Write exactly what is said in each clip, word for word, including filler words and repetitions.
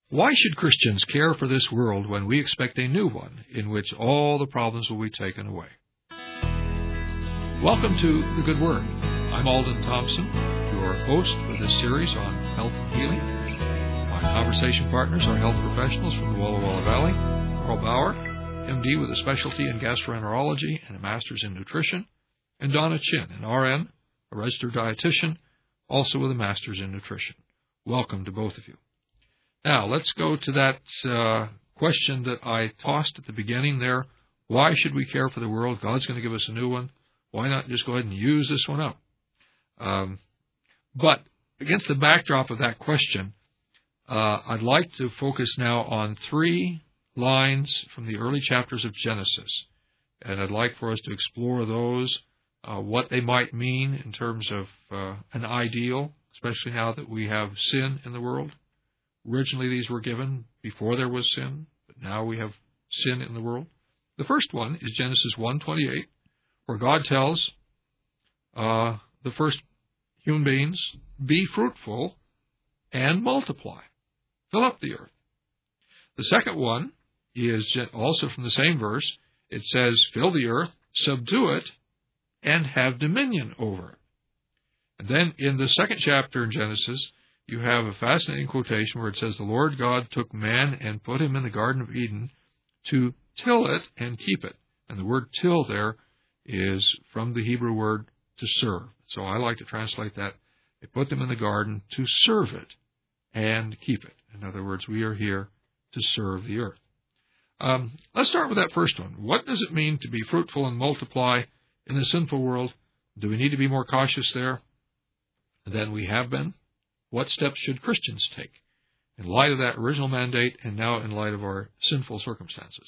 Why should Christians care for this world when we expect a new one in which all the problems will be taken away? Welcome to The Good Word. I'm Alden Thompson, your host for this series on health and healing. My conversation partners are health professionals from the Walla Walla Valley, Carl Bauer, M D with a specialty in gastroenterology and a master's in nutrition, and Donna Chin, an R N, a registered dietitian, also with a master's in nutrition. Welcome to both of you. Now, let's go to that uh, question that I tossed at the beginning there. Why should we care for the world? God's going to give us a new one. Why not just go ahead and use this one up? Um, but against the backdrop of that question, uh, I'd like to focus now on three lines from the early chapters of Genesis. And I'd like for us to explore those, uh, what they might mean in terms of uh, an ideal, especially now that we have sin in the world. Originally, these were given before there was sin, but now we have sin in the world. The first one is Genesis one twenty-eight, where God tells uh, the first human beings, be fruitful and multiply. Fill up the earth. The second one is also from the same verse. It says, fill the earth, subdue it, and have dominion over it. And then in the second chapter in Genesis, you have a fascinating quotation where it says, the Lord God took man and put him in the Garden of Eden to till it and keep it. And the word till there is from the Hebrew word to serve. So I like to translate that. They put them in the garden to serve it and keep it. In other words, we are here to serve the earth. Um, let's start with that first one. What does it mean to be fruitful and multiply in the sinful world? Do we need to be more cautious there than we have been? What steps should Christians take in light of that original mandate and now in light of our sinful circumstances?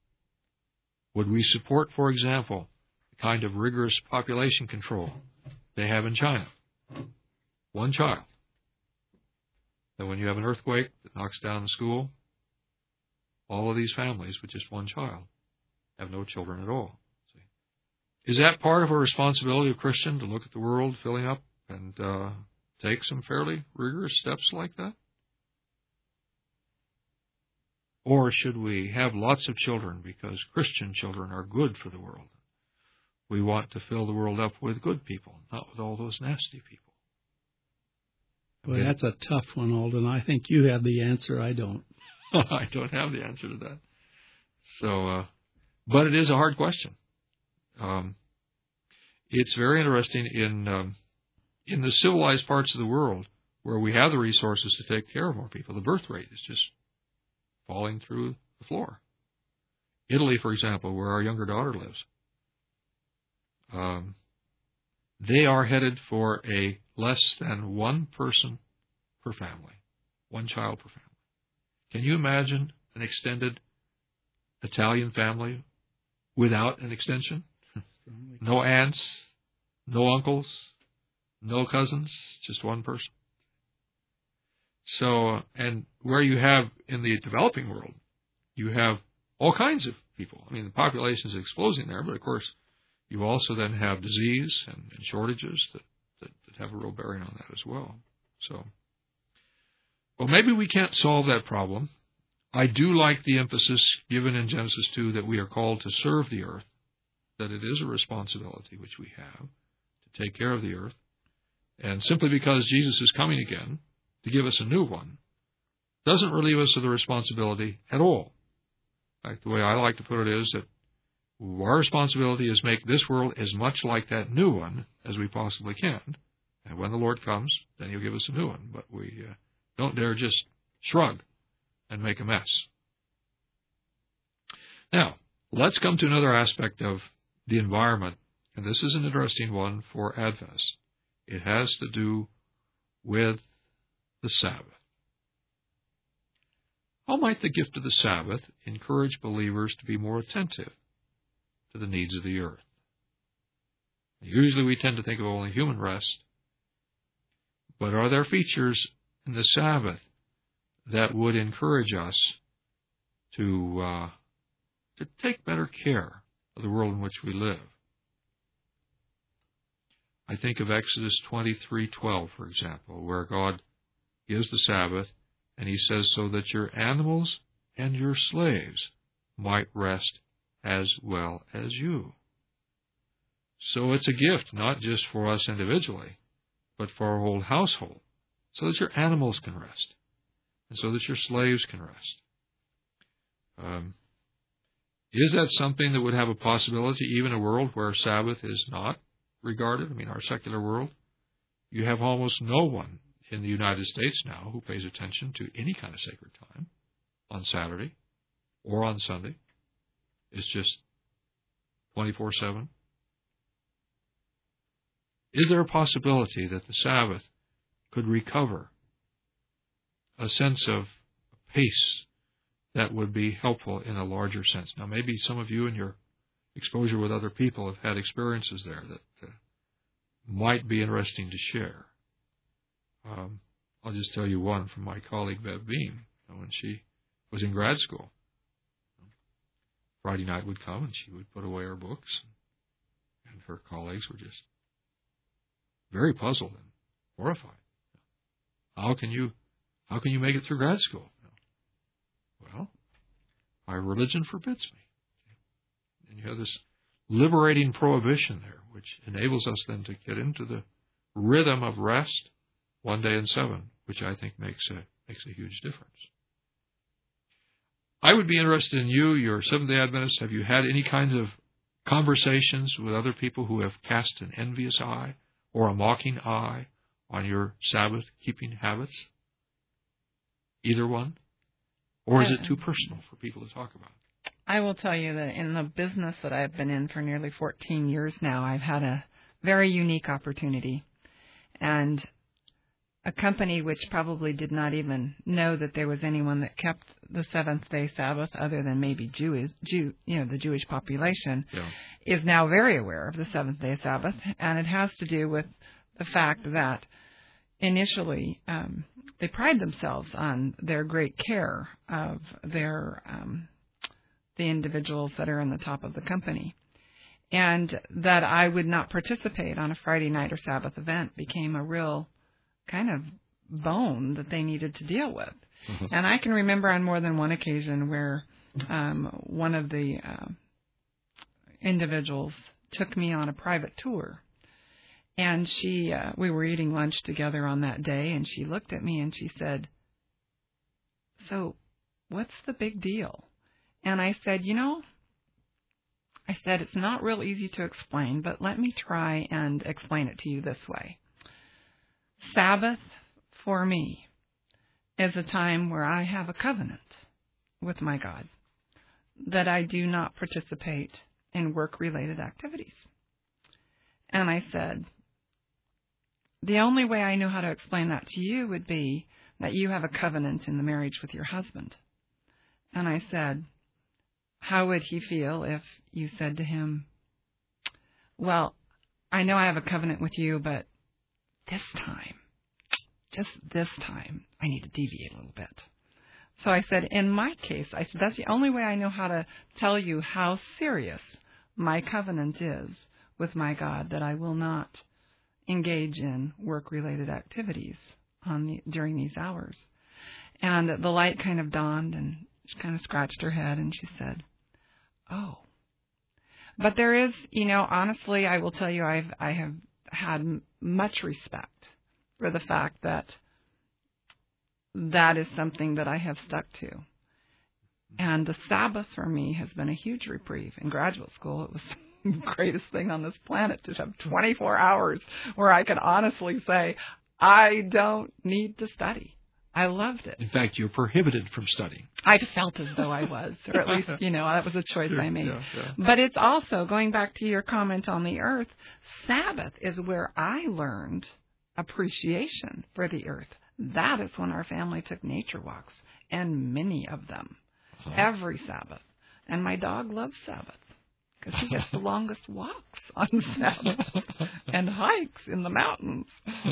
Would we support, for example, the kind of rigorous population control they have in China? One child. That when you have an earthquake that knocks down the school, all of these families with just one child have no children at all. See? Is that part of a responsibility of Christian to look at the world filling up and uh, take some fairly rigorous steps like that? Or should we have lots of children because Christian children are good for the world? We want to fill the world up with good people, not with all those nasty people. Well, that's a tough one, Alden. I think you have the answer. I don't. I don't have the answer to that. So, uh, but it is a hard question. Um, it's very interesting in um, in the civilized parts of the world where we have the resources to take care of more people. The birth rate is just falling through the floor. Italy, for example, where our younger daughter lives, um, they are headed for a less than one person per family, one child per family. Can you imagine an extended Italian family without an extension? No aunts, no uncles, no cousins, just one person. So, and where you have in the developing world, you have all kinds of people. I mean, the population is exploding there, but of course, you also then have disease and, and shortages that, that, that have a real bearing on that as well. So, well, maybe we can't solve that problem. I do like the emphasis given in Genesis two that we are called to serve the earth, that it is a responsibility which we have to take care of the earth. And simply because Jesus is coming again to give us a new one doesn't relieve us of the responsibility at all. In fact, the way I like to put it is that our responsibility is make this world as much like that new one as we possibly can. And when the Lord comes, then He'll give us a new one. But we uh, don't dare just shrug and make a mess. Now, let's come to another aspect of the environment. And this is an interesting one for Adventists. It has to do with the Sabbath. How might the gift of the Sabbath encourage believers to be more attentive to the needs of the earth? Usually we tend to think of only human rest, but are there features in the Sabbath that would encourage us to uh, to take better care of the world in which we live? I think of Exodus twenty-three twelve, for example, where God gives the Sabbath And he says, so that your animals and your slaves might rest as well as you. So it's a gift, not just for us individually, but for our whole household, so that your animals can rest, and so that your slaves can rest. Um, is that something that would have a possibility, even in a world where Sabbath is not regarded? I mean, our secular world, you have almost no one in the United States now who pays attention to any kind of sacred time on Saturday or on Sunday. It's just twenty-four seven. Is there a possibility that the Sabbath could recover a sense of pace that would be helpful in a larger sense? Now, maybe some of you in your exposure with other people have had experiences there that uh, might be interesting to share. Um, I'll just tell you one from my colleague Bev Beam. When she was in grad school, Friday night would come and she would put away her books, and her colleagues were just very puzzled and horrified. How can you, how can you make it through grad school? Well, my religion forbids me. And you have this liberating prohibition there, which enables us then to get into the rhythm of rest one day in seven, which I think makes a makes a huge difference. I would be interested in you, your Seventh-day Adventists. Have you had any kinds of conversations with other people who have cast an envious eye or a mocking eye on your Sabbath-keeping habits? Either one? Or is it too personal for people to talk about? I will tell you that in the business that I've been in for nearly fourteen years now, I've had a very unique opportunity. And a company which probably did not even know that there was anyone that kept the seventh-day Sabbath other than maybe Jewish, Jew, you know, the Jewish population, yeah. is now very aware of the seventh-day Sabbath. And it has to do with the fact that initially um, they pride themselves on their great care of their um, the individuals that are in the top of the company. And that I would not participate on a Friday night or Sabbath event became a real kind of bone that they needed to deal with. Mm-hmm. And I can remember on more than one occasion where um, one of the uh, individuals took me on a private tour. And she, uh, we were eating lunch together on that day, and she looked at me and she said, "So, what's the big deal?" And I said, you know, I said, it's not real easy to explain, but let me try and explain it to you this way. Sabbath, for me, is a time where I have a covenant with my God that I do not participate in work-related activities. And I said, the only way I know how to explain that to you would be that you have a covenant in the marriage with your husband. And I said, how would he feel if you said to him, well, I know I have a covenant with you, but this time, just this time, I need to deviate a little bit. So I said, in my case, I said, that's the only way I know how to tell you how serious my covenant is with my God, that I will not engage in work-related activities on the, during these hours. And the light kind of dawned, and she kind of scratched her head, and she said, oh. But there is, you know, honestly, I will tell you, I've I have had much respect for the fact that that is something that I have stuck to. And the Sabbath for me has been a huge reprieve. In graduate school, it was the greatest thing on this planet to have twenty-four hours where I could honestly say, I don't need to study. I loved it. In fact, you're prohibited from studying. I felt as though I was, or at least, you know, that was a choice I made. Yeah, yeah. But it's also, going back to your comment on the earth, Sabbath is where I learned appreciation for the earth. That is when our family took nature walks, and many of them, uh-huh. every Sabbath. And my dog loves Sabbath because he gets the longest walks on Sabbath and hikes in the mountains.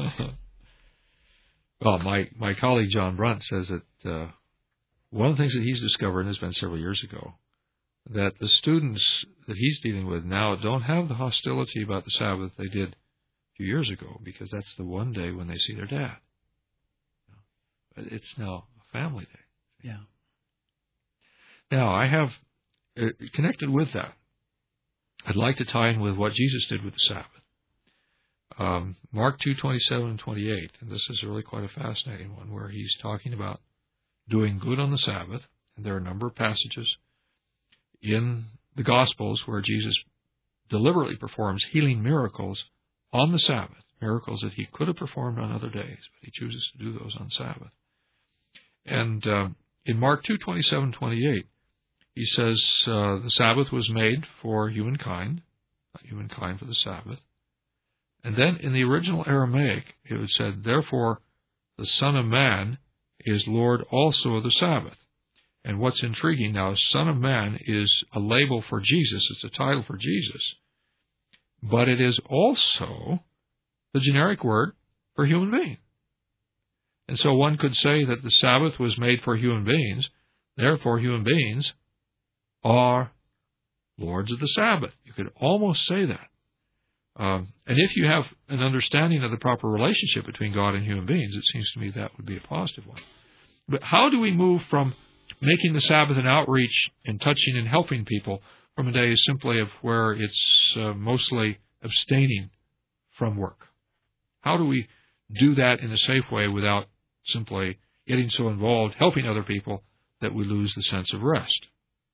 Well, my, my colleague John Brunt says that uh, one of the things that he's discovered, and it's been several years ago, that the students that he's dealing with now don't have the hostility about the Sabbath they did a few years ago, because that's the one day when they see their dad. It's now a family day. Yeah. Now, I have, uh, connected with that, I'd like to tie in with what Jesus did with the Sabbath. Um, Mark two, twenty-seven and twenty-eight, and this is really quite a fascinating one, where he's talking about doing good on the Sabbath, and there are a number of passages in the Gospels where Jesus deliberately performs healing miracles on the Sabbath, miracles that he could have performed on other days, but he chooses to do those on Sabbath. And uh, in Mark two, twenty-seven, twenty-eight, he says uh, the Sabbath was made for humankind, not humankind for the Sabbath. And then in the original Aramaic, it was said, therefore, the Son of Man is Lord also of the Sabbath. And what's intriguing now, Son of Man is a label for Jesus. It's a title for Jesus. But it is also the generic word for human being. And so one could say that the Sabbath was made for human beings. Therefore, human beings are lords of the Sabbath. You could almost say that. Um, and if you have an understanding of the proper relationship between God and human beings, it seems to me that would be a positive one. But how do we move from making the Sabbath an outreach and touching and helping people from a day simply of where it's uh, mostly abstaining from work? How do we do that in a safe way without simply getting so involved helping other people that we lose the sense of rest?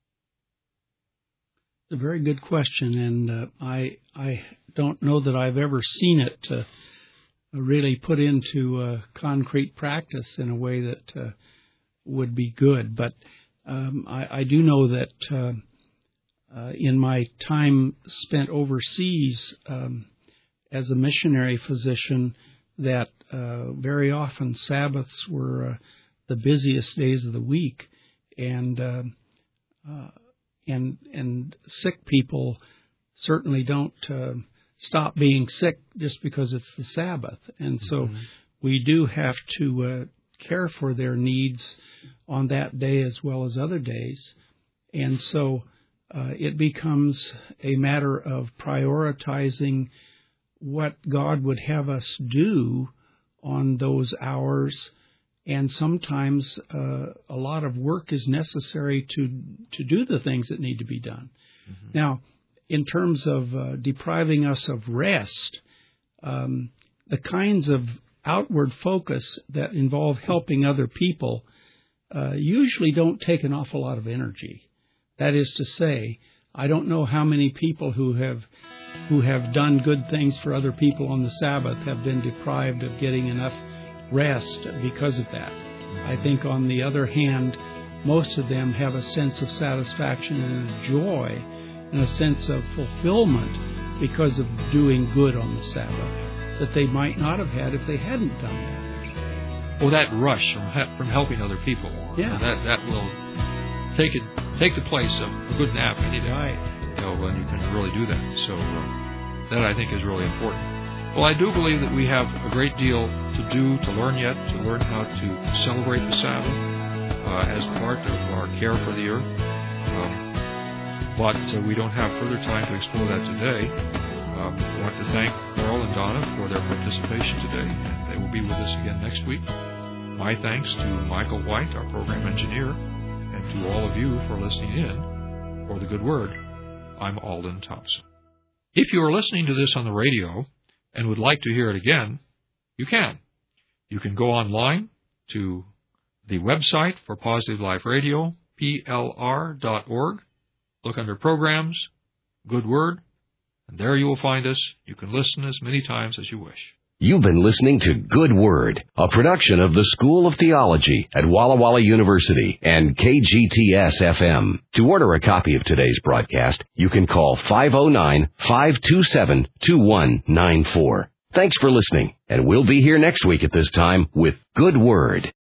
A very good question, and uh, I I don't know that I've ever seen it uh, really put into uh, concrete practice in a way that uh, would be good. But um, I, I do know that uh, uh, in my time spent overseas um, as a missionary physician, that uh, very often Sabbaths were uh, the busiest days of the week, and uh, uh, And and sick people certainly don't uh, stop being sick just because it's the Sabbath. And so mm-hmm. we do have to uh, care for their needs on that day as well as other days. And so uh, it becomes a matter of prioritizing what God would have us do on those hours. And sometimes uh, a lot of work is necessary to to do the things that need to be done. Mm-hmm. Now, in terms of uh, depriving us of rest, um, the kinds of outward focus that involve helping other people uh, usually don't take an awful lot of energy. That is to say, I don't know how many people who have who have done good things for other people on the Sabbath have been deprived of getting enough rest because of that. I think, on the other hand, most of them have a sense of satisfaction and a joy and a sense of fulfillment because of doing good on the Sabbath that they might not have had if they hadn't done that. Well, that rush from from helping other people, yeah, that that will take it take the place of a good nap any day. Right. You know, when you can really do that. So uh, that, I think, is really important. Well, I do believe that we have a great deal to do, to learn yet, to learn how to celebrate the Sabbath uh, as part of our care for the earth. Um, but uh, we don't have further time to explore that today. Um, I want to thank Carl and Donna for their participation today. They will be with us again next week. My thanks to Michael White, our program engineer, and to all of you for listening in. For the Good Word, I'm Alden Thompson. If you are listening to this on the radio and would like to hear it again, you can. You can go online to the website for Positive Life Radio, P L R dot org. Look under Programs, Good Word, and there you will find us. You can listen as many times as you wish. You've been listening to Good Word, a production of the School of Theology at Walla Walla University and K G T S F M. To order a copy of today's broadcast, you can call five oh nine, five two seven, two one nine four. Thanks for listening, and we'll be here next week at this time with Good Word.